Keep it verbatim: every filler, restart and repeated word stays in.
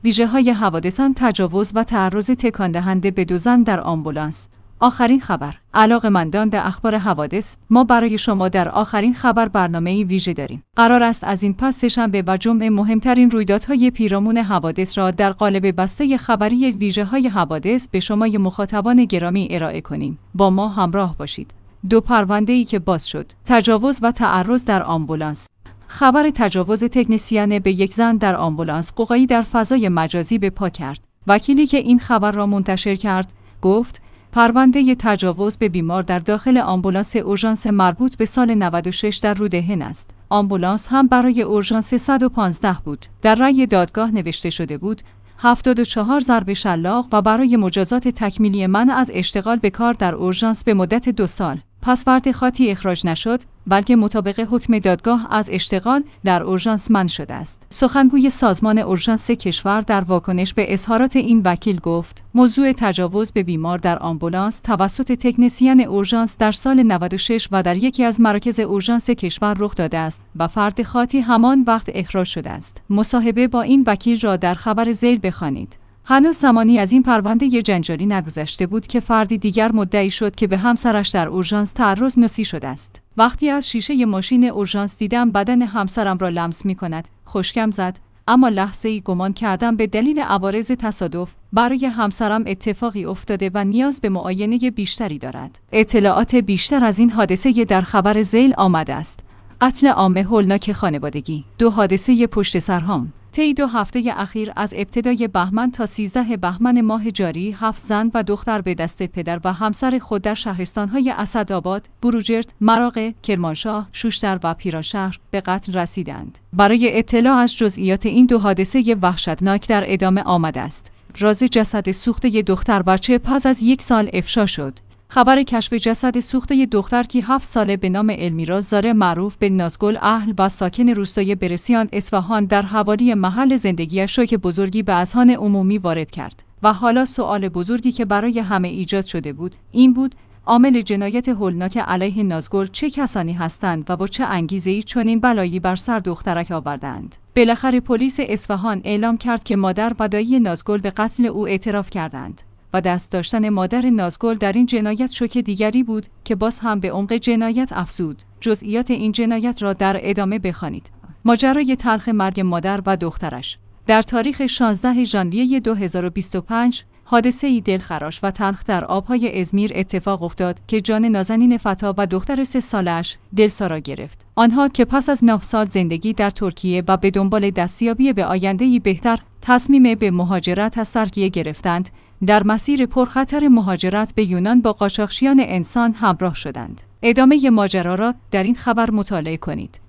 ویژه‌های حوادثان تجاوز و تعرض تکان‌دهنده به دو زن در آمبولانس. آخرین خبر. علاقه‌مندان به اخبار حوادث، ما برای شما در آخرین خبر برنامه‌ای ویژه داریم. قرار است از این پس سه‌شنبه و جمعه مهمترین رویدادهای پیرامون حوادث را در قالب بسته خبری ویژه‌های حوادث به شما مخاطبان گرامی ارائه کنیم. با ما همراه باشید. دو پرونده‌ای که باز شد. تجاوز و تعرض در آمبولانس. خبر تجاوز تکنسین به یک زن در آمبولانس قوقایی در فضای مجازی به پا کرد. وکیلی که این خبر را منتشر کرد، گفت پرونده تجاوز به بیمار در داخل آمبولانس اورژانس مربوط به سال نود و شش در رودهن است. آمبولانس هم برای اورژانس صد و پانزده بود. در رأی دادگاه نوشته شده بود هفتاد و چهار ضرب شلاق و برای مجازات تکمیلی منع از اشتغال به کار در اورژانس به مدت دو سال. پس فرد خاطی اخراج نشد، بلکه مطابق حکم دادگاه از اشتغال در اورژانس منع شده است. سخنگوی سازمان اورژانس کشور در واکنش به اظهارات این وکیل گفت: موضوع تجاوز به بیمار در آمبولانس توسط تکنسین اورژانس در سال نود و شش و در یکی از مراکز اورژانس کشور رخ داده است و فرد خاطی همان وقت اخراج شده است. مصاحبه با این وکیل را در خبر ذیل بخوانید. هنوز زمانی از این پرونده جنجالی نگذشته بود که فردی دیگر مدعی شد که به همسرش در اورژانس تعرض نسی شده است. وقتی از شیشه ماشین اورژانس دیدم بدن همسرم را لمس می کند، خشکم زد، اما لحظه‌ای گمان کردم به دلیل عوارض تصادف برای همسرم اتفاقی افتاده و نیاز به معاینه بیشتری دارد. اطلاعات بیشتر از این حادثه در خبر ذیل آمده است. قتل عام هولناک خانوادگی. دو حادثه پشت سر هم. طی دو هفته اخیر از ابتدای بهمن تا سیزده بهمن ماه جاری هفت زن و دختر به دست پدر و همسر خود در شهرستان‌های اسدآباد، بروجرد، مراغه، کرمانشاه، شوشتر و پیرانشهر به قتل رسیدند. برای اطلاع از جزئیات این دو حادثه وحشتناک در ادامه آمده است. راز جسد سوخته دختر بچه پس از یک سال افشا شد. خبر کشف جسد سوخته دختر که هفت ساله به نام المیرا زاره معروف به نازگل اهل و ساکن روستای برسیان اصفهان در حوالی محل زندگیش شوک بزرگی به اذهان عمومی وارد کرد و حالا سوال بزرگی که برای همه ایجاد شده بود این بود: عامل جنایت هولناک علیه نازگل چه کسانی هستند و با چه انگیزه‌ای چنین بلایی بر سر دخترک آوردند؟ بالاخره پلیس اصفهان اعلام کرد که مادر و دایی نازگل به قتل او اعتراف کردند و دست داشتن مادر نازگل در این جنایت شوک دیگری بود که باز هم به عمق جنایت افزود. جزئیات این جنایت را در ادامه بخوانید. ماجرای تلخ مرگ مادر و دخترش. در تاریخ شانزده ژانویه دو هزار و بیست و پنج حادثه‌ای دلخراش و تلخ در آبهای ازمیر اتفاق افتاد که جان نازنین فتا و دختر سه سالش دلسا را گرفت. آنها که پس از نه سال زندگی در ترکیه و به دنبال دستیابی به آینده‌ای بهتر تصمیم به مهاجرت از ترکیه گرفتند، در مسیر پرخطر مهاجرت به یونان با قاچاقچیان انسان همراه شدند. ادامه ماجرا را در این خبر مطالعه کنید.